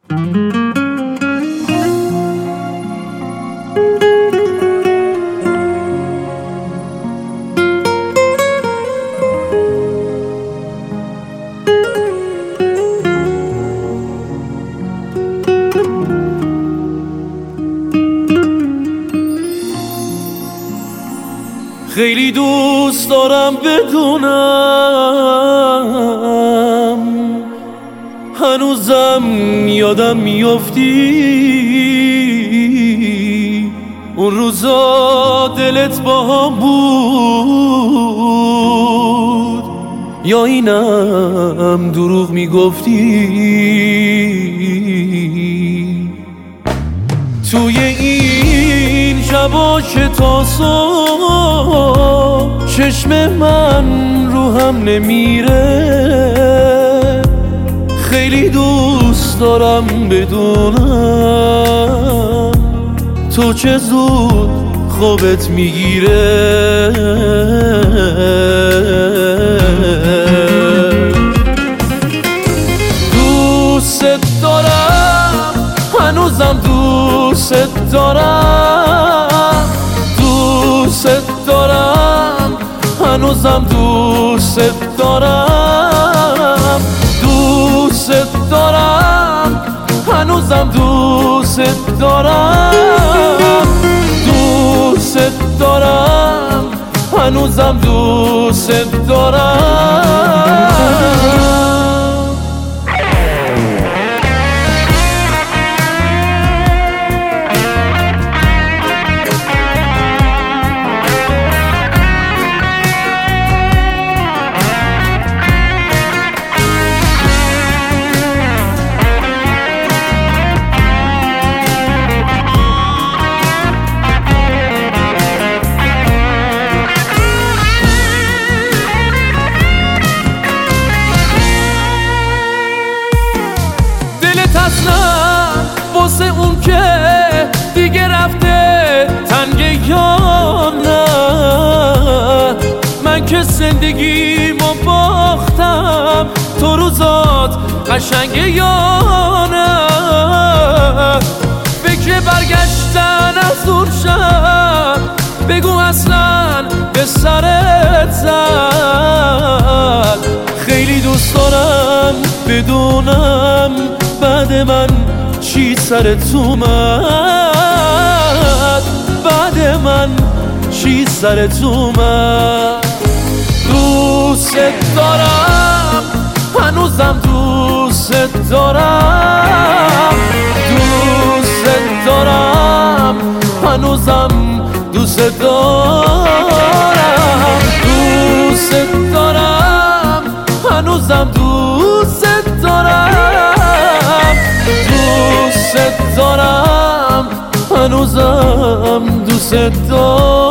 خیلی دوست دارم بدونم هنوزم یادم میافتی، اون روزا دلت با هم بود یا اینم دروغ میگفتی؟ توی این شبا که تا صبح چشم من رو هم نمیره، خیلی دوست دارم بدونم تو چه زود خوابت میگیره. دوست دارم هنوزم دوست دارم، دوست دارم هنوزم دوست دارم، دوست دارم هنوزم دوست دارم، دوست دارم هنوزم دوست دارم. واسه اون که دیگه رفته تنگه یا نه، من که زندگیمو باختم تو روزات قشنگه یا نه، فکر برگشتن از اون شب بگو اصلا به سرت زد. خیلی دوست دارم بدونم بعد من چی سرت اومد، بعد من چی سرت اومد. دوست دارم هنوزم دوست دارم، دوست دارم هنوزم دوست دارم، دوست دارم هنوزم دوست دارم، دوست دارم هنوزم دوست دارم.